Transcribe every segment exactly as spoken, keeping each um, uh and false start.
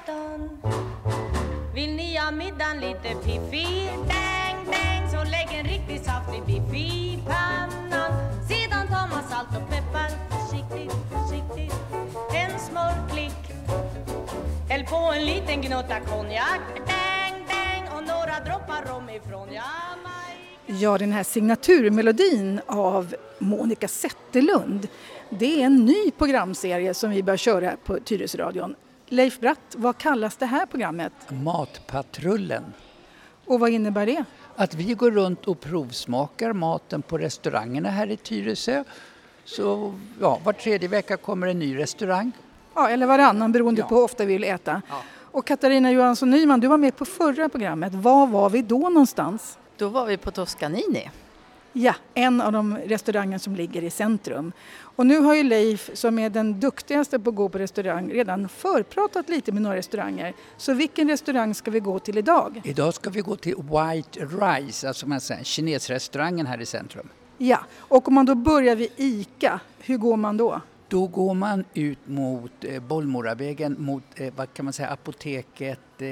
afton. Vill ni ha middagen lite fiffig? Dang, dang, så lägg en riktigt saftig biff i pannan. Sedan tar man salt och peppar försiktigt, försiktigt. En smörklick. Häll på en liten gnutta konjak. Dang, dang, och några droppar rom ifrån Jamaica. Ja, den här signaturmelodin av Monica Zetterlund, det är en ny programserie som vi börjar köra på Tyresöradion. Leif Bratt, vad kallas det här programmet? Matpatrullen. Och vad innebär det? Att vi går runt och provsmakar maten på restaurangerna här i Tyresö. Så ja, var tredje vecka kommer en ny restaurang. Ja, eller varannan beroende ja. på hur ofta vi vill äta. Ja. Och Katarina Johansson Nyman, du var med på förra programmet. Var var vi då någonstans? Då var vi på Toscanini. Ja, en av de restauranger som ligger i centrum. Och nu har ju Leif, som är den duktigaste på att gå på restaurang, redan förpratat lite med några restauranger. Så vilken restaurang ska vi gå till idag? Idag ska vi gå till White Rice, alltså man säger, kinesrestaurangen här i centrum. Ja, och om man då börjar vid Ica, hur går man då? Då går man ut mot eh, Bollmoravägen, mot eh, vad kan man säga, apoteket eh,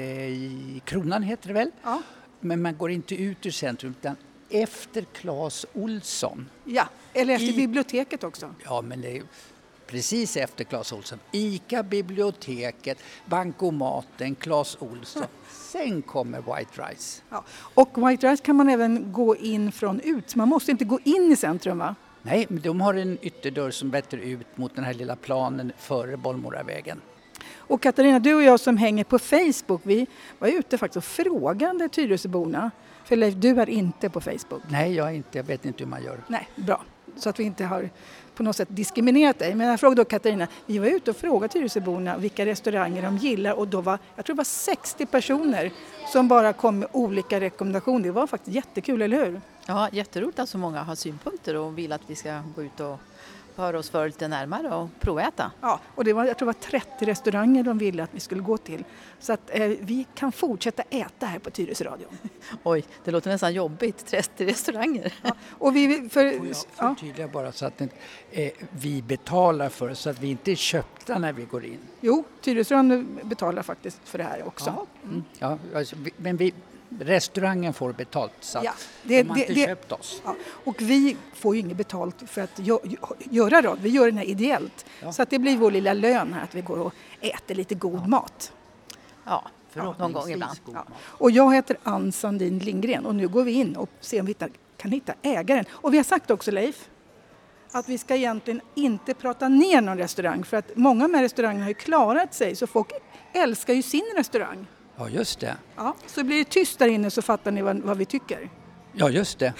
i Kronan heter det väl? Ja. Men man går inte ut ur centrum utan efter Clas Ohlson. Ja, eller efter I, biblioteket också. Ja, men det är precis efter Clas Ohlson. Ica, biblioteket, bankomaten, Clas Ohlson. Sen kommer White Rice. Ja. Och White Rice kan man även gå in från ut. Man måste inte gå in i centrum, va? Nej, men de har en ytterdörr som vetter ut mot den här lilla planen före Bollmoravägen. Och Katarina, du och jag som hänger på Facebook, vi var ute faktiskt och frågade Tyresöborna. För Leif, du är inte på Facebook. Nej, jag är inte. Jag vet inte hur man gör. Nej, bra. Så att vi inte har på något sätt diskriminerat dig. Men jag frågade då Katarina, vi var ute och frågade Tyresöborna vilka restauranger de gillar. Och då var, jag tror det var sextio personer som bara kom med olika rekommendationer. Det var faktiskt jättekul, eller hur? Ja, jätteroligt att så många har synpunkter och vill att vi ska gå ut och höra oss för lite närmare och proväta. Ja, och det var, jag tror det var trettio restauranger de ville att vi skulle gå till. Så att eh, vi kan fortsätta äta här på Tyresöradion. Oj, det låter nästan jobbigt. trettio restauranger. Ja, och vi, för, Får jag förtydliga ja. bara så att eh, vi betalar för det, så att vi inte är köpta när vi går in. Jo, Tyresöradion betalar faktiskt för det här också. Ja, mm. ja alltså, vi, men vi... Restaurangen får betalt, så ja, det, de har det, inte det, köpt oss. Ja, och vi får ju inget betalt för att gö, göra det. Vi gör det här ideellt. Ja. Så att det blir vår lilla lön här, att vi går och äter lite god ja. mat. Ja, för någon gång ibland. Ja. Och jag heter Ann Sandin Lindgren och nu går vi in och ser om vi hittar, kan hitta ägaren. Och vi har sagt också, Leif, att vi ska egentligen inte prata ner någon restaurang. För att många av de här restaurangerna har ju klarat sig, så folk älskar ju sin restaurang. Ja, just det. Ja, så blir det tyst där inne så fattar ni vad, vad vi tycker. Ja, just det.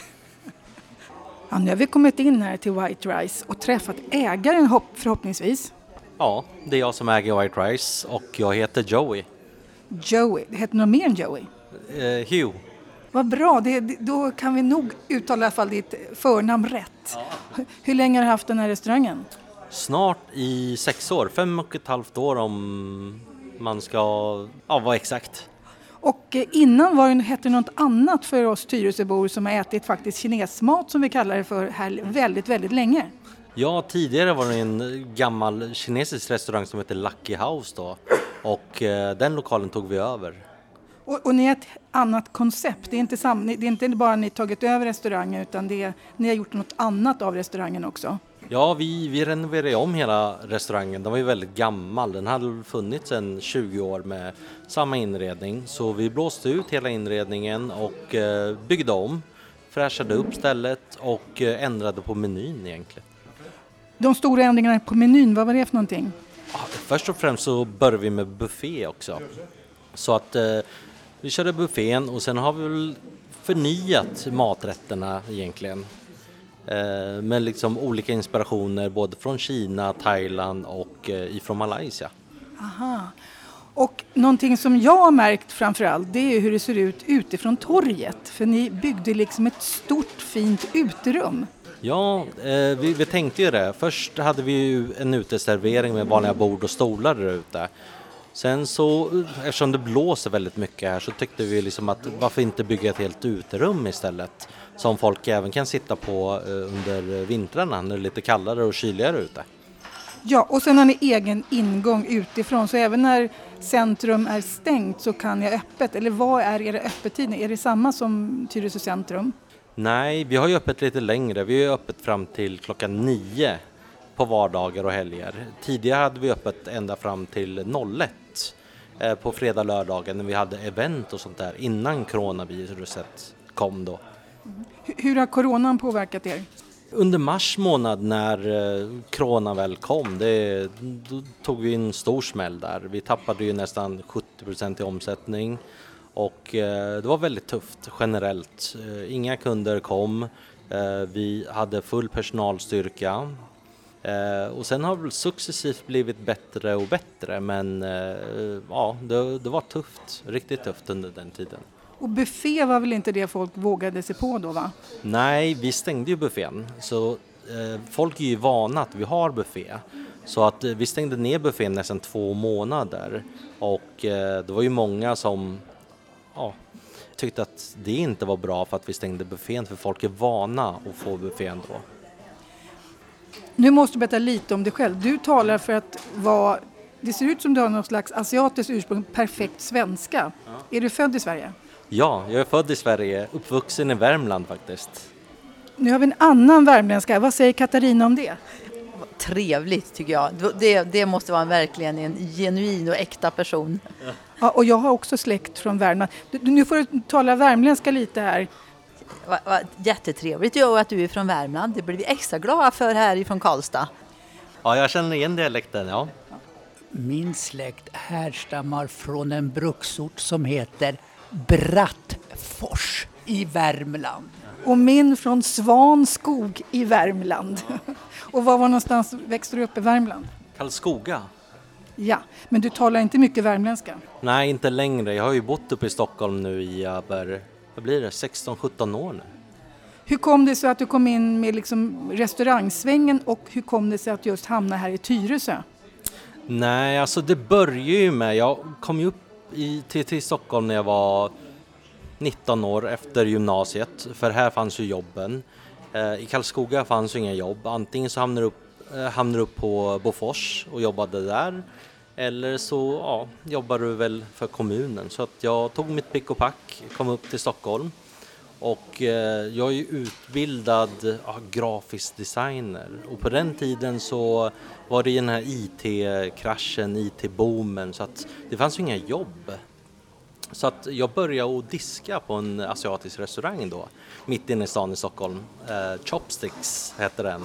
Ja, nu har vi kommit in här till White Rice och träffat ägaren hopp, förhoppningsvis. Ja, det är jag som äger White Rice och jag heter Joey. Joey, det heter något mer än Joey? Uh, Hugh. Vad bra, det, då kan vi nog uttala i alla fall ditt förnamn rätt. Ja. Hur länge har du haft den här restaurangen? Snart i sex år, fem och ett halvt år om man ska ja, vara exakt. Och innan var det, hette det något annat för oss Tyresöbor som har ätit faktiskt kinesmat som vi kallar det för här väldigt, väldigt länge. Ja, tidigare var det en gammal kinesisk restaurang som heter Lucky House då. Och eh, den lokalen tog vi över. Och, och ni är ett annat koncept. Det är inte, sam, det är inte bara ni tagit över restaurangen utan det är, ni har gjort något annat av restaurangen också. Ja, vi, vi renoverade om hela restaurangen. Den var ju väldigt gammal. Den hade funnits sedan tjugo år med samma inredning. Så vi blåste ut hela inredningen och eh, byggde om. Fräschade upp stället och eh, ändrade på menyn egentligen. De stora ändringarna på menyn, vad var det för någonting? Ja, först och främst så började vi med buffé också. Så att eh, vi körde buffén och sen har vi väl förnyat maträtterna egentligen. Eh, med liksom olika inspirationer både från Kina, Thailand och eh, ifrån Malaysia. Aha. Och någonting som jag har märkt framförallt, det är hur det ser ut utifrån torget. För ni byggde liksom ett stort fint uterum. Ja, eh, vi, vi tänkte ju det. Först hade vi ju en uteservering med vanliga bord och stolar där ute. Sen så, eftersom det blåser väldigt mycket här, så tyckte vi liksom att varför inte bygga ett helt uterum istället. Som folk även kan sitta på eh, under vintrarna när det är lite kallare och kyligare ute. Ja, och sen har ni egen ingång utifrån, så även när centrum är stängt så kan ni ha öppet. Eller vad är era öppettider? Är det samma som Tyresö centrum? Nej, vi har ju öppet lite längre. Vi har öppet fram till klockan nio på vardagar och helger. Tidigare hade vi öppet ända fram till noll ett eh, på fredag och lördagen när vi hade event och sånt där innan coronaviruset kom då. Mm. Hur har coronan påverkat er? Under mars månad när eh, corona väl kom, det, då tog vi en stor smäll där. Vi tappade ju nästan sjuttio procent i omsättning och eh, det var väldigt tufft generellt. Eh, inga kunder kom, eh, vi hade full personalstyrka eh, och sen har det successivt blivit bättre och bättre, men eh, ja, det, det var tufft, riktigt tufft under den tiden. Och buffé var väl inte det folk vågade sig på då, va? Nej, vi stängde ju buffén. Så eh, folk är ju vana att vi har buffé. Så att eh, vi stängde ner buffén nästan två månader. Och eh, det var ju många som ja, tyckte att det inte var bra för att vi stängde buffén. För folk är vana att få buffén då. Nu måste du berätta lite om dig själv. Du talar för att vara... Det ser ut som du har någon slags asiatisk ursprung, perfekt svenska. Ja. Är du född i Sverige? Ja, jag är född i Sverige, uppvuxen i Värmland faktiskt. Nu har vi en annan värmländska. Vad säger Katarina om det? Trevligt tycker jag. Det, det måste vara verkligen en genuin och äkta person. Ja, och jag har också släkt från Värmland. Du, nu får du tala värmländska lite här. Va, va, jättetrevligt ju att du är från Värmland. Det blir vi extra glada för här ifrån Karlstad. Ja, jag känner igen dialekten, ja. Min släkt härstammar från en bruksort som heter Brattfors i Värmland. Och min från Svanskog i Värmland. Och var var någonstans växte du upp i Värmland? Karlskoga. Ja, men du talar inte mycket värmländska? Nej, inte längre. Jag har ju bott uppe i Stockholm nu i över, vad blir det, sexton sjutton år nu. Hur kom det sig att du kom in med liksom restaurangsvängen och hur kom det sig att just hamna här i Tyresö? Nej, alltså det började ju med, jag kom ju upp i, till, till Stockholm när jag var nitton år efter gymnasiet, för här fanns ju jobben. Eh, I Karlskoga fanns ju inga jobb, antingen så hamnade du upp, eh, hamnade du upp på Bofors och jobbade där, eller så ja, jobbade du väl för kommunen. Så att jag tog mitt pick och pack, kom upp till Stockholm. Och eh, jag är ju utbildad ja, grafisk designer och på den tiden så var det den här I T-kraschen, I T-boomen, så att det fanns ju inga jobb. Så att jag började att diska på en asiatisk restaurang då, mitt inne i stan i Stockholm. Eh, Chopsticks hette den.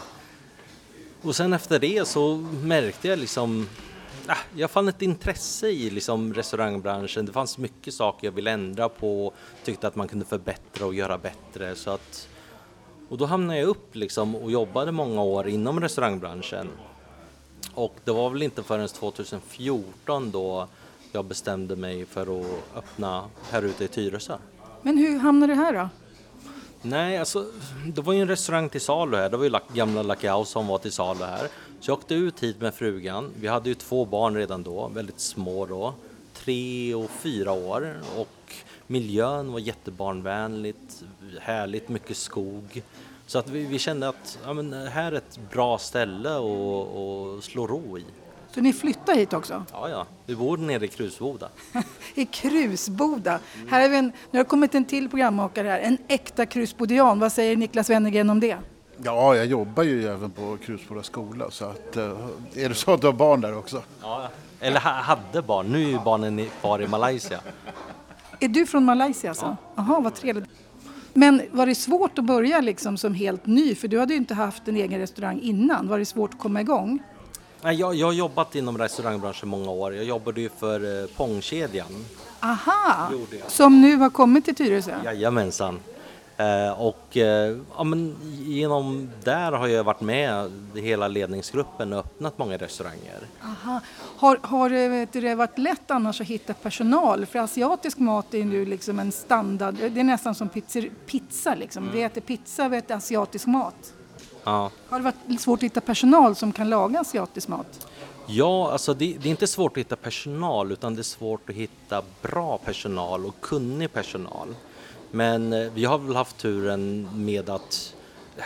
Och sen efter det så märkte jag liksom, ah, jag fann ett intresse i liksom restaurangbranschen. Det fanns mycket saker jag ville ändra på, tyckte att man kunde förbättra och göra bättre. Så att, och då hamnade jag upp liksom och jobbade många år inom restaurangbranschen. Och det var väl inte förrän tjugohundrafjorton då jag bestämde mig för att öppna här ute i Tyresö. Men hur hamnade du här då? Nej, alltså det var ju en restaurang till salu här. Det var ju gamla Lucky House som var till salu här. Så jag åkte ut hit med frugan. Vi hade ju två barn redan då, väldigt små då. Tre och fyra år. Och miljön var jättebarnvänligt, härligt, mycket skog. Så att vi, vi kände att ja, men här är ett bra ställe att slå ro i. Så ni flyttar hit också? Ja, ja. Vi bor nere i Krusboda. I Krusboda. Mm. Här är vi en, nu har det kommit en till programmakare här. En äkta krusbodian. Vad säger Niklas Wennergren om det? Ja, jag jobbar ju även på Krusboda skola. Så att, är det så att du har barn där också? Ja, eller ha, hade barn. Nu är ju barnen kvar i Malaysia. Är du från Malaysia alltså? Jaha, ja. Vad trevligt. Men var det svårt att börja liksom som helt ny? För du hade ju inte haft en egen restaurang innan. Var det svårt att komma igång? Nej, jag, jag har jobbat inom restaurangbranschen många år. Jag jobbade ju för eh, Pongkedjan. Aha, som nu har kommit till Tyresö? Jajamensan. Eh, och eh, ja, men genom där har jag varit med i hela ledningsgruppen och öppnat många restauranger. Aha. Har, har vet du, det varit lätt annars att hitta personal? För asiatisk mat är nu liksom en standard. Det är nästan som pizza. pizza liksom. Mm. Vi äter pizza, vi äter asiatisk mat. Ja. Har det varit svårt att hitta personal som kan laga asiatisk mat? Ja, alltså det, det är inte svårt att hitta personal, utan det är svårt att hitta bra personal och kunnig personal. Men eh, vi har väl haft turen med att eh,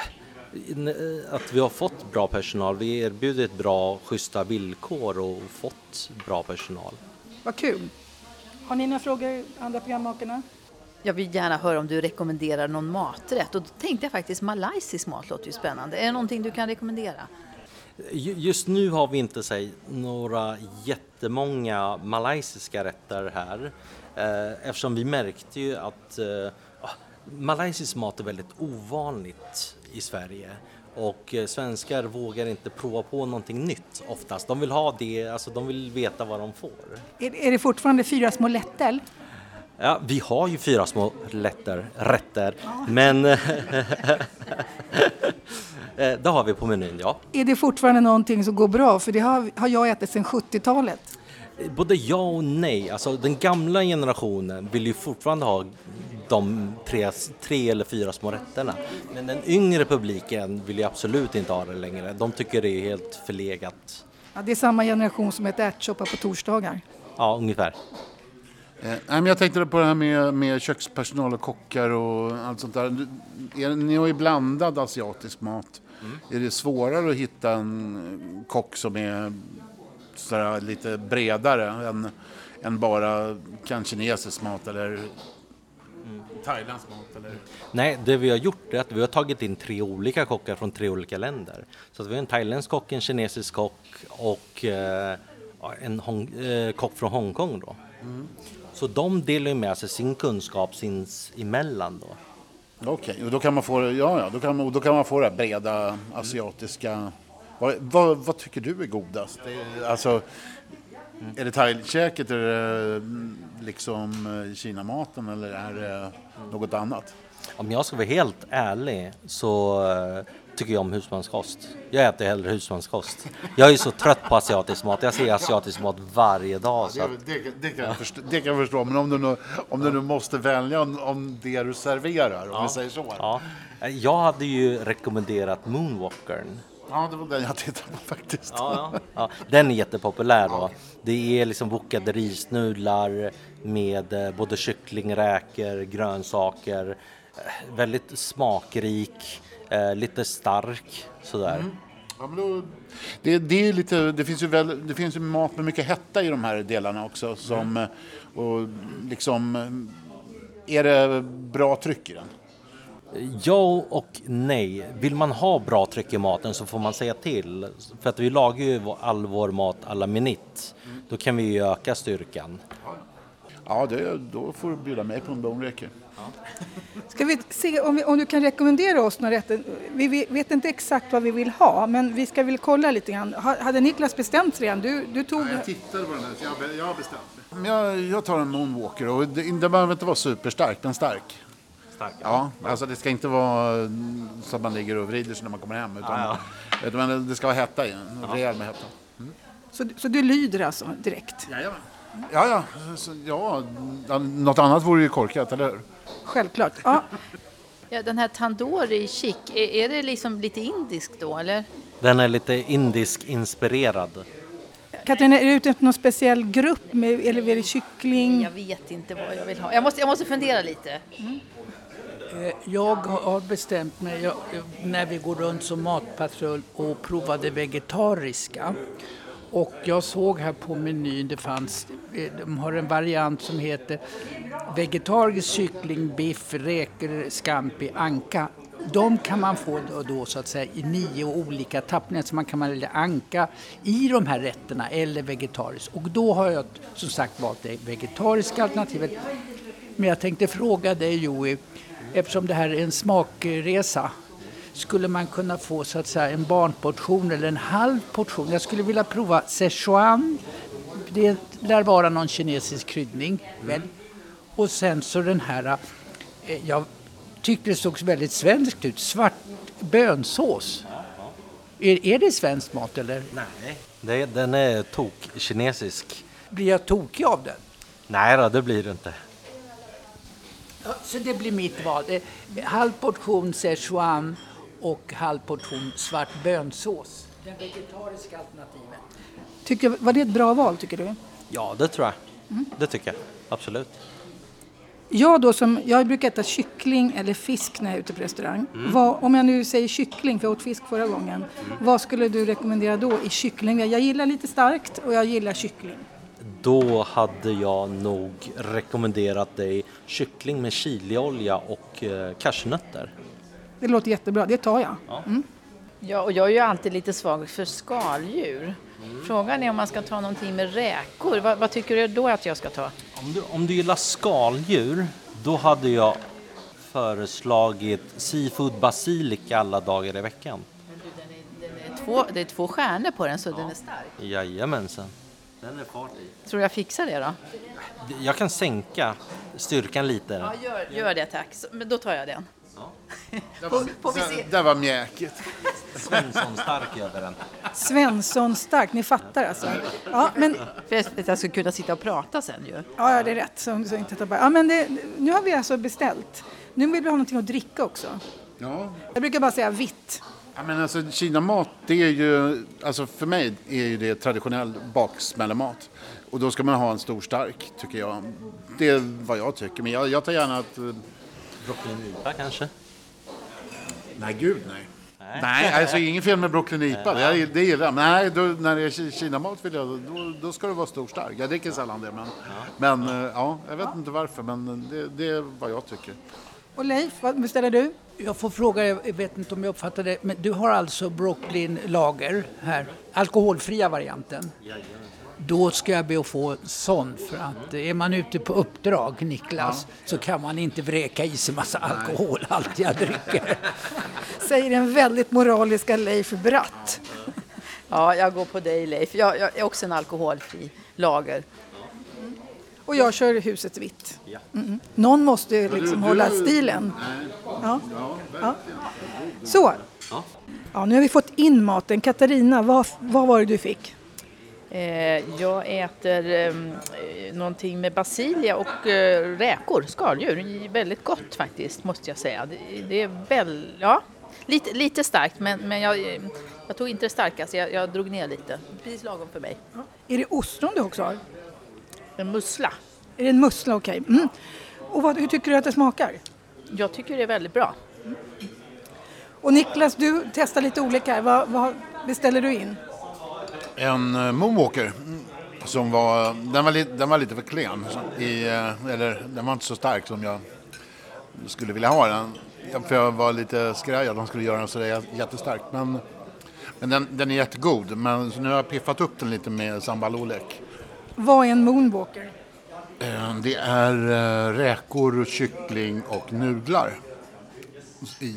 att vi har fått bra personal. Vi erbjudit bra, schyssta villkor och fått bra personal. Vad kul. Har ni några frågor, andra programmakarna? Jag vill gärna höra om du rekommenderar någon maträtt. Och då tänkte jag faktiskt malaysisk mat låter ju spännande. Är det någonting du kan rekommendera? Just nu har vi inte säg, några jättemånga malaysiska rätter här. Eftersom vi märkte ju att uh, malaysisk mat är väldigt ovanligt i Sverige. Och uh, svenskar vågar inte prova på någonting nytt oftast. De vill ha det, alltså de vill veta vad de får. Är, är det fortfarande fyra små lättel? Ja, vi har ju fyra små lätter, rätter, ja. men det har vi på menyn, ja. Är det fortfarande någonting som går bra? För det har, har jag ätit sedan sjuttiotalet. Både ja och nej. Alltså, den gamla generationen vill ju fortfarande ha de tre, tre eller fyra små rätterna. Men den yngre publiken vill ju absolut inte ha det längre. De tycker det är helt förlegat. Ja, det är samma generation som äter ärtsoppa på torsdagar. Ja, ungefär. Eh, jag tänkte på det här med, med kökspersonal och kockar och allt sånt där. Är, ni har ju blandad asiatisk mat. Mm. Är det svårare att hitta en kock som är sådär lite bredare än, än bara kanske kinesisk mat eller mm. thailändsk mat? Eller? Nej, det vi har gjort är att vi har tagit in tre olika kockar från tre olika länder. Så att vi har en thailändsk kock, en kinesisk kock och eh, en hong, eh, kock från Hongkong då. Mm. Så de delar ju med sig sin kunskap sinsemellan då. Okej, okay, och då kan man få, ja, ja, då kan man, då kan man få det breda asiatiska. Vad, vad, vad tycker du är godast? Alltså, mm. är det thaikäket, är det liksom kinamaten eller är det något annat? Om jag ska vara helt ärlig så tycker jag om husmanskost. Jag äter hellre husmanskost. Jag är så trött på asiatisk mat. Jag ser asiatisk mat varje dag. Så att... det, det, det, kan jag förstå, det kan jag förstå. Men om du nu, om du nu måste välja om, om det du serverar, om ja. vi säger så. Ja. Jag hade ju rekommenderat Moonwalkern. Ja, det var den jag tittade på faktiskt. Ja, ja. Ja, den är jättepopulär då. Det är liksom wokade risnudlar med både kyckling, räkor, grönsaker. Väldigt smakrik. Eh, lite stark sådär. Mm. Ja, men då, det, det, är lite, det, finns ju väl, det finns ju mat med mycket hetta i de här delarna också. Som, mm. och liksom, är det bra tryck i den? Ja och nej. Vill man ha bra tryck i maten så får man säga till. För att vi lagar ju all vår mat alla minut. Mm. Då kan vi ju öka styrkan. Ja, det, då får du bjuda mig på en bonräcker. Ska vi se om, vi, om du kan rekommendera oss några rätter? Vi, vi vet inte exakt vad vi vill ha, men vi ska väl kolla lite grann. Hade Niklas bestämt sig redan? Du, du tog... Ja, jag tittade på den här, så jag, jag har bestämt mig. Jag, jag tar en Moonwalker och det, det behöver inte vara superstark, men stark. Stark, ja. Ja, alltså det ska inte vara så att man ligger och vrider sig när man kommer hem, utan, ja, ja. utan det ska vara hetta i en, ja. Rejäl med hetta. Mm. Så, så du lyder alltså direkt? Jajamän. Ja, ja. Så, ja. Något annat vore ju korkat, eller hur? Självklart, ja. Ja, den här tandoori chic, är, är det liksom lite indisk då, eller? Den är lite indisk inspirerad. Katarina, är du ute efter någon speciell grupp med, eller är det kyckling? Jag vet inte vad jag vill ha. Jag måste, jag måste fundera lite. Mm. Jag har bestämt mig jag, när vi går runt som matpatrull och provade vegetariska. Och jag såg här på menyn, det fanns, de har en variant som heter vegetarisk kyckling, biff, räkor, scampi, anka. De kan man få då, då så att säga i nio olika tappningar, så man kan välja anka i de här rätterna eller vegetariskt. Och då har jag som sagt valt det vegetariska alternativet. Men jag tänkte fråga dig, Joey, eftersom det här är en smakresa, skulle man kunna få så att säga en barnportion eller en halv portion? Jag skulle vilja prova Szechuan. Det lär vara någon kinesisk kryddning. Väl? Och sen så den här, eh, jag tyckte det såg väldigt svenskt ut, svart bönsås. Är, är det svensk mat eller? Nej, det, den är tok kinesisk. Blir jag tokig av den? Nej då, det blir det inte. Ja, så det blir mitt val. Halv portion Szechuan och halv portion svart bönsås. Den vegetariska alternativet. Tycker, var det ett bra val tycker du? Ja, det tror jag. Mm. Det tycker jag, absolut. Jag, då som, jag brukar äta kyckling eller fisk när jag är ute på restaurang. Mm. Vad, om jag nu säger kyckling, för jag åt fisk förra gången. Mm. Vad skulle du rekommendera då i kyckling? Jag gillar lite starkt och jag gillar kyckling. Då hade jag nog rekommenderat dig kyckling med chiliolja och eh, cashewnötter. Det låter jättebra, det tar jag. Mm. Ja, och jag är ju alltid lite svag för skaldjur. Mm. Frågan är om man ska ta någonting med räkor. Vad, vad tycker du då att jag ska ta? Om du, om du gillar skaldjur, då hade jag föreslagit seafood basilika alla dagar i veckan. Den är, den är två, det är två stjärnor på den, så ja. Den är stark. Jajamensan. Den är fart i. Tror jag fixar det då? Jag kan sänka styrkan lite. Ja, gör, gör det tack. Men då tar jag den. Ja. Får, får vi se. Det var mjäkigt. Svensson stark över den. Svensson stark, ni fattar alltså. Ja, men för att jag skulle kunna sitta och prata sen ju. Ja, det är rätt. Så, så inte bara. Ja, men det, nu har vi alltså beställt. Nu vill vi ha någonting att dricka också. Ja. Jag brukar bara säga vitt. Ja, men alltså Kina-mat, det är ju, alltså för mig är ju det traditionell baksmällemat. Och då ska man ha en stor stark, tycker jag. Det är vad jag tycker. Men jag, jag tar gärna att... Broccoli-nipa kanske? Nej, gud nej. Nej, nej alltså ingen fel med broccoli-nipa. Det, det gillar jag. Men nej, då, när det är Kina-mat vill jag, då, då ska det vara stor stark. Jag dricker sällan det, men, ja. men ja, jag vet inte varför. Men det, det är vad jag tycker. Och Leif, vad beställer du? Jag får fråga, jag vet inte om jag uppfattar det, men du har alltså brooklyn lager här, alkoholfria varianten. Jajamän. Då ska jag be att få en sån, för att är man ute på uppdrag, Niklas, ja. Så kan man inte vräka i sig massa alkohol, allt jag dricker. Säger den väldigt moraliska Leif Bratt. Ja, jag går på dig Leif. Jag, jag är också en alkoholfri lager. Och jag kör huset vitt. Mm. Någon måste liksom hålla stilen. Ja. Ja. Så. Ja, nu har vi fått in maten. Katarina, vad, vad var det du fick? Eh, jag äter eh, någonting med basilia och eh, räkor, skaldjur. Väldigt gott faktiskt, måste jag säga. Det, det är väl, ja, lite, lite starkt, men, men jag, jag tog inte det starkaste. Jag, jag drog ner lite. Precis lagom för mig. Ja. Är det ostron du också har? En mussla. Är det en mussla, okej. Okay. Mm. Och vad, hur tycker du att det smakar? Jag tycker det är väldigt bra. Mm. Och Niklas, du testar lite olika. Vad, vad beställer du in? En uh, Moonwalker som var, den var, li, den var lite för klen. I, uh, eller den var inte så stark som jag skulle vilja ha den. För jag var lite skraj att de skulle göra den så där jättestark. Men, men den, den är jättegod. Men så nu har jag piffat upp den lite med sambal olek. Vad är en Moonwalker? Det är räkor, kyckling och nudlar i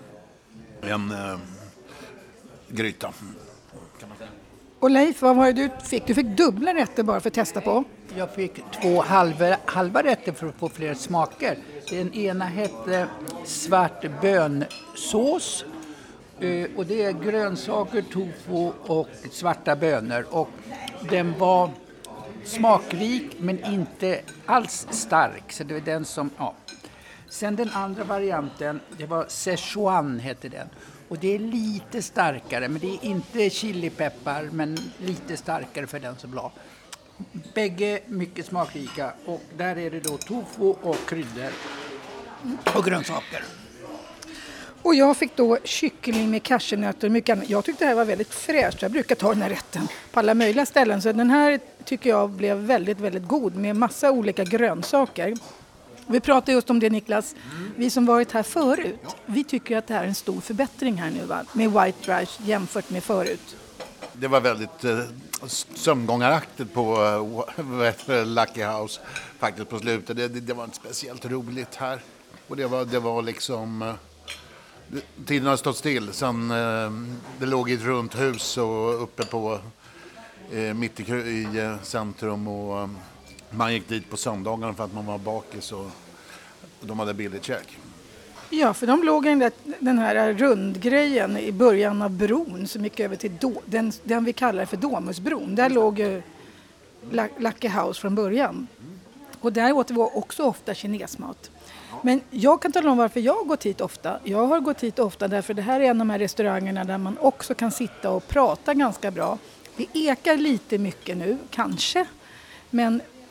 en äh, gryta. Kan man säga. Och Leif, vad var det du fick? Du fick dubbla rätter bara för att testa på. Jag fick två halva, halva rätter för att få fler smaker. Den ena hette svart bönsås. Och det är grönsaker, tofu och svarta bönor. Och den var smakrik men inte alls stark, så det var den som, ja. Sen den andra varianten, det var Szechuan heter den. Och det är lite starkare, men det är inte chilipeppar, men lite starkare för den som vill ha. Bägge mycket smakrika, och där är det då tofu och kryddor och grönsaker. Och jag fick då kyckling med cashewnötter och mycket annat. Jag tyckte det här var väldigt fräscht. Jag brukar ta den här rätten på alla möjliga ställen. Så den här tycker jag blev väldigt, väldigt god med massa olika grönsaker. Vi pratade just om det, Niklas. Vi som varit här förut, vi tycker att det här är en stor förbättring här nu, va? Med White Rice jämfört med förut. Det var väldigt eh, sömngångaraktigt på eh, Lucky House faktiskt på slutet. Det, det, det var inte speciellt roligt här. Och det var, det var liksom... Eh, tiden har stått still. Sen eh, det låg i ett runt hus och uppe på eh, mitt i, i eh, centrum, och eh, man gick dit på söndagarna för att man var bakis, och de hade billigt käk. Ja, för de låg i den, där, den här rundgrejen i början av bron som gick över till do, den, den vi kallar för Domusbron. Där låg ju Lucky House från början. Och där åt vi också ofta kinesmat. Men jag kan tala om varför jag har gått hit ofta. Jag har gått hit ofta därför det här är en av de här restaurangerna där man också kan sitta och prata ganska bra. Det ekar lite mycket nu, kanske. Men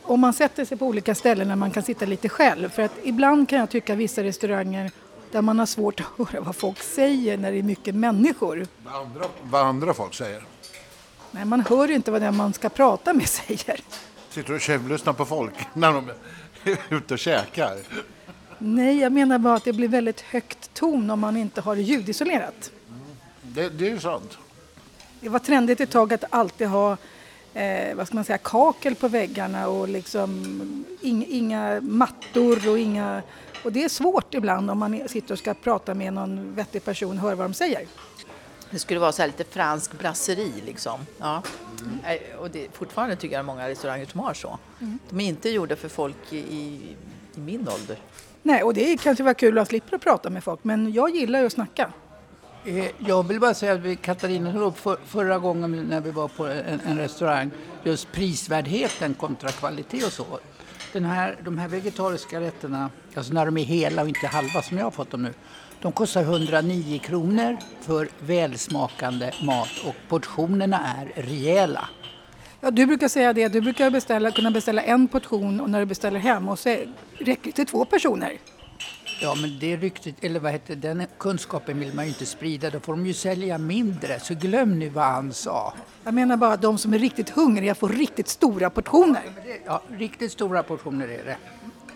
om man sätter sig på olika ställen där man kan sitta lite själv. För att ibland kan jag tycka vissa restauranger där man har svårt att höra vad folk säger när det är mycket människor. Vad andra, vad andra folk säger. Nej, man hör inte vad det är man ska prata med säger. Sitter du och tjuvlyssnar på folk när de är ute och käkar? Nej, jag menar bara att det blir väldigt högt ton om man inte har det ljudisolerat. Det, det är ju sant. Det var trendigt ett tag att alltid ha eh, vad ska man säga, kakel på väggarna och liksom ing, inga mattor och inga... Och det är svårt ibland om man sitter och ska prata med någon vettig person och höra vad de säger. Det skulle vara så här lite fransk brasseri liksom. Ja. Mm. Och det, fortfarande tycker jag många restauranger som har så. Mm. De är inte gjorda för folk i, i, i min ålder. Nej, och det kanske var kul att slippa prata med folk, men jag gillar ju att snacka. Jag vill bara säga att vi, Katarina tog upp för, förra gången när vi var på en, en restaurang, just prisvärdheten kontra kvalitet och så. Den här, de här vegetariska rätterna, alltså när de är hela och inte halva som jag har fått dem nu, de kostar hundranio kronor för välsmakande mat och portionerna är rejäla. Ja, du brukar säga det, du brukar beställa, kunna beställa en portion och när du beställer hem och så räcker det till två personer. Ja, men det är riktigt, eller vad heter den kunskapen vill man ju inte sprida, då får de ju sälja mindre, så glöm nu vad han sa. Jag menar bara att de som är riktigt hungriga får riktigt stora portioner. Ja, riktigt stora portioner är det.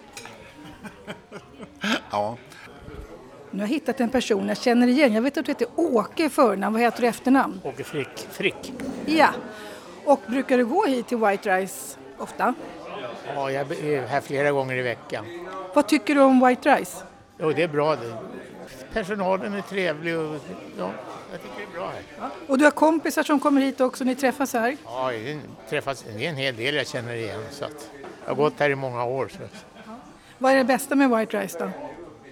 Ja. Nu har jag hittat en person jag känner igen, jag vet att du heter Åke i förnamn, vad heter du efternamn? Åke Frick. Frick. Ja, och brukar du gå hit till White Rice ofta? Ja, jag är här flera gånger i veckan. Vad tycker du om White Rice? Jo, det är bra. Personalen är trevlig och ja, jag tycker det är bra här. Ja. Och du har kompisar som kommer hit också, ni träffas här? Ja, det träffas det är en hel del jag känner igen. Så att jag har gått här i många år. Så att. Ja. Vad är det bästa med White Rice då?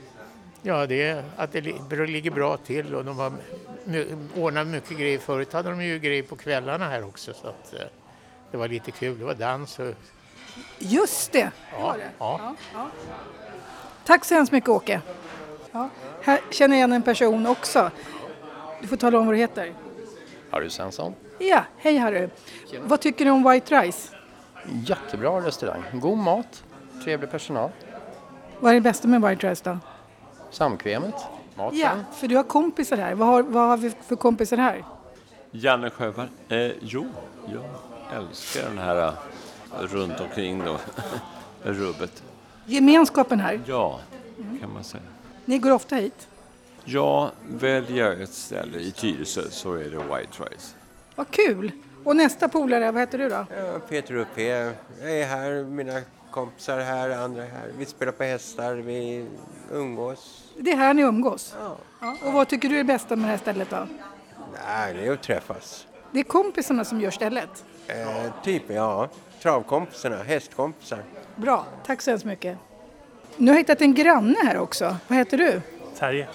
Ja, det är att det ligger bra till och de har ordnat mycket grejer. Förut hade de ju grejer på kvällarna här också så att det var lite kul. Det var dans och... Just det! Ja, det var det. ja. Ja, ja. Tack så hemskt mycket, Åke. Ja. Här känner jag igen en person också. Du får tala om vad du heter. Harry Svensson. Ja, hej Harry. Tjena. Vad tycker du om White Rice? Jättebra restaurang. God mat, trevlig personal. Vad är det bästa med White Rice då? Samkvämet, maten. Ja, för du har kompisar här. Vad har, vad har vi för kompisar här? Janne Sjöberg. Eh, jo, jag älskar den här runt omkring då, rubbet. Gemenskapen här? Ja, kan man säga. Ni går ofta hit? Ja, väljer ett ställe i Tyresö så är det White Rice. Vad kul! Och nästa polare, vad heter du då? Ja, Peter Uppe. Jag är här, mina kompisar här, andra här. Vi spelar på hästar, vi umgås. Det är här ni umgås? Ja. Ja. Och vad tycker du är bäst med det här stället då? Nej, det är att träffas. Det är kompisarna som gör stället? Eh, typ, ja. Travkompisarna, hästkompisar. Bra, tack så hemskt mycket. Nu har jag hittat en granne här också. Vad heter du? Terje.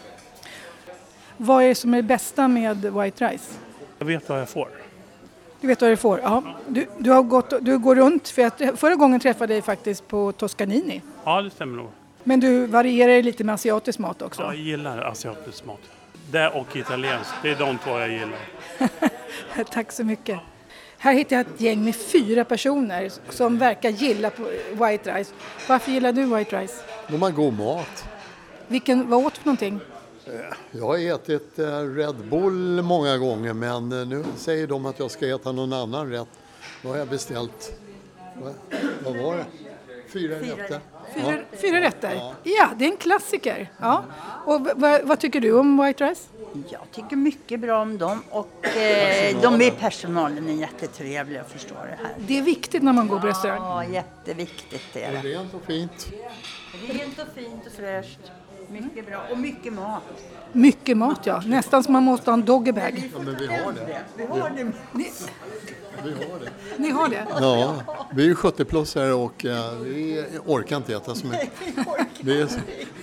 Vad är det som är det bästa med White Rice? Jag vet vad jag får. Du vet vad du får? Ja. Du, du, har gått, du går runt, för jag, förra gången träffade jag dig faktiskt på Toscanini. Ja, det stämmer nog. Men du varierar lite med asiatisk mat också? Ja, jag gillar asiatisk mat. Det och italiensk, det är de två jag gillar. Tack så mycket. Här hittar jag ett gäng med fyra personer som verkar gilla på White Rice. Varför gillar du White Rice? De har god mat. Vilken, vad åt för någonting? Jag har ätit Red Bull många gånger, men nu säger de att jag ska äta någon annan rätt. Vad har jag beställt? Vad, vad var det? Fyra, fyra rätter. Fyra, ja. fyra rätter? Ja. Ja, det är en klassiker. Ja. Och v- v- vad tycker du om White Rice? Jag tycker mycket bra om dem och eh, de är personalen är jättetrevliga, förstår det här. Det är viktigt när man går på restaurang. Ja, jätteviktigt det är det. Rent och fint. Rent och fint och fräscht. Mycket bra. Och mycket mat. Mycket mat, ja. Nästan som man måste ha en doggybag. Ja, men vi har det. Vi har det. Ni, vi har det. Ni har det? Ja, vi är ju sjuttio-plussare och uh, vi orkar inte äta så mycket. Vi är så.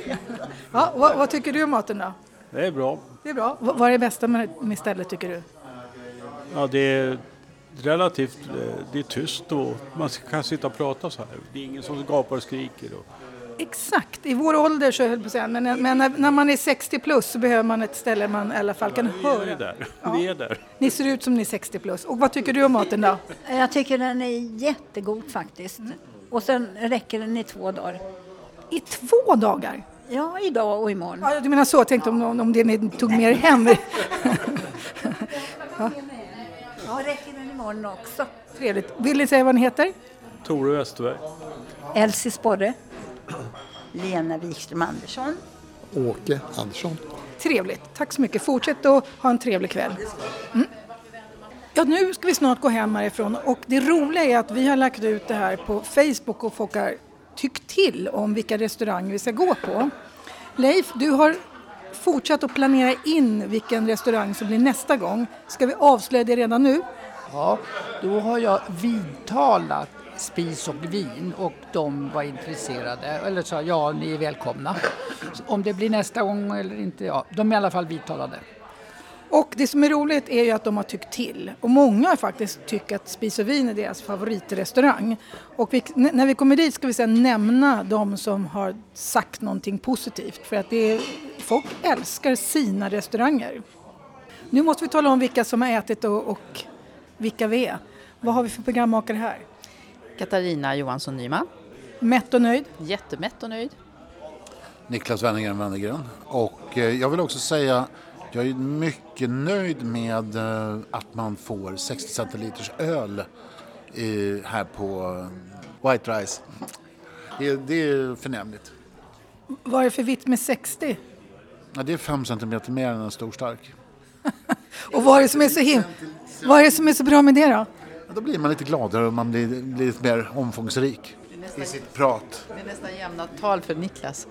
Ja, vad, vad tycker du om maten då? Det är bra. Det är bra. V- vad är det bästa med, med stället tycker du? Ja, det är relativt, det är tyst och man kan sitta och prata så här. Det är ingen som gapar och skriker. Och... Exakt, i vår ålder så höll jag på att säga, men, men när, när man är sextio plus så behöver man ett ställe man i alla fall kan ja, höra. Vi är där. Ja. Vi är där. Ni ser ut som ni är sextio plus. Och vad tycker du om maten då? Jag tycker den är jättegod faktiskt. Och sen räcker den i två dagar. I två dagar? Ja, idag och imorgon. Ja, du menar så, jag tänkte om, om det ni tog med er hem. Ja. Ja, räcker den imorgon också. Trevligt. Vill ni säga vad ni heter? Tore Westerberg. Elsie Sporre. Lena Wikström Andersson. Åke Andersson. Trevligt. Tack så mycket. Fortsätt att ha en trevlig kväll. Mm. Ja, nu ska vi snart gå hem härifrån. Och det roliga är att vi har lagt ut det här på Facebook och folk har tyckt till om vilka restauranger vi ska gå på. Leif, du har fortsatt att planera in vilken restaurang som blir nästa gång. Ska vi avslöja det redan nu? Ja, då har jag vidtalat Spis och vin och de var intresserade. Eller sa ja, ni är välkomna. Om det blir nästa gång eller inte, ja. De är i alla fall vidtalade. Och det som är roligt är ju att de har tyckt till. Och många har faktiskt tyckt att Spis och vin är deras favoritrestaurang. Och vi, n- när vi kommer dit ska vi sedan nämna de som har sagt någonting positivt. För att det är, folk älskar sina restauranger. Nu måste vi tala om vilka som har ätit och, och vilka vi är. Vad har vi för programmakare här? Katarina Johansson Nyman. Mätt och nöjd? Jättemätt och nöjd. Niklas Wennergren Wennergren. Och eh, jag vill också säga jag är mycket nöjd med eh, att man får sextio centiliters öl i, här på eh, White Rice. Det, det är förnämligt. Vad är det för vitt med sextio? Ja, det är fem centimeter mer än en stor stark. Och vad är det som är så him- vad är det som är så bra med det då? Ja, då blir man lite gladare och man blir, blir lite mer omfångsrik i sitt prat. Det är nästan jämna tal för Niklas.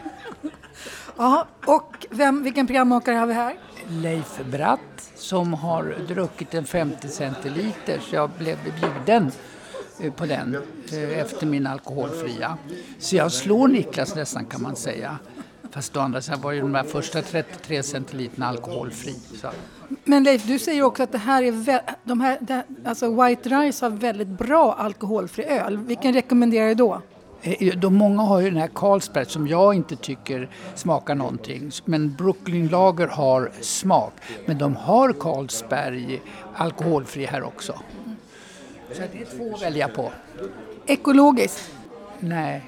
Ja, och vem, vilken programmakare har vi här? Leif Bratt som har druckit en femtio centiliter så jag blev bjuden på den efter min alkoholfria. Så jag slår Niklas nästan kan man säga. Fast då andra sidan var ju de där första trettiotre centiliterna alkoholfri. Så. Men Leif, du säger också att det här är vä- de här, det, alltså White Rice har väldigt bra alkoholfri öl. Vilken rekommenderar du då? De många har ju den här Carlsberg som jag inte tycker smakar någonting. Men Brooklyn Lager har smak. Men de har Carlsberg alkoholfri här också. Så det är två att välja på. Ekologiskt? Nej.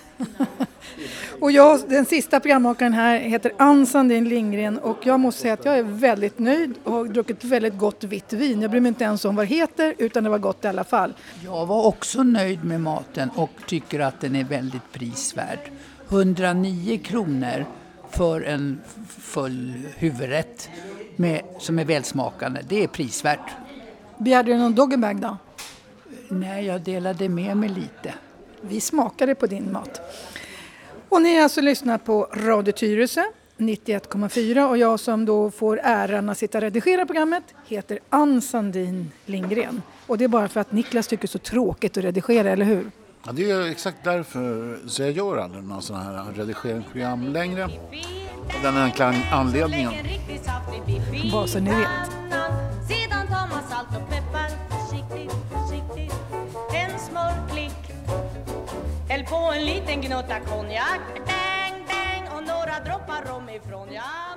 Och jag, den sista programmakaren här heter Ann Sandin Lindgren och jag måste säga att jag är väldigt nöjd och har druckit väldigt gott vitt vin. Jag bryr mig inte ens om vad det heter utan det var gott i alla fall. Jag var också nöjd med maten och tycker att den är väldigt prisvärd. hundranio kronor för en full huvudrätt med, som är välsmakande. Det är prisvärt. Begärde du någon doggybag då? Nej, jag delade med mig lite. Vi smakade på din mat. Och ni har alltså lyssnat på Radio Tyresö nittioett komma fyra och jag som då får äran att sitta och redigera programmet heter Ann Sandin Lindgren. Och det är bara för att Niklas tycker så tråkigt att redigera, eller hur? Ja, det är exakt därför så jag gör aldrig någon sån här redigeringsprogram längre. Av den enkla anledningen. Bara så ni vet. Sedan tar man salt och peppar försiktigt, försiktigt. En smörklick. Häll på en liten gnutta konjak. Dang, dang. Och några droppar rom ifrån. Ja.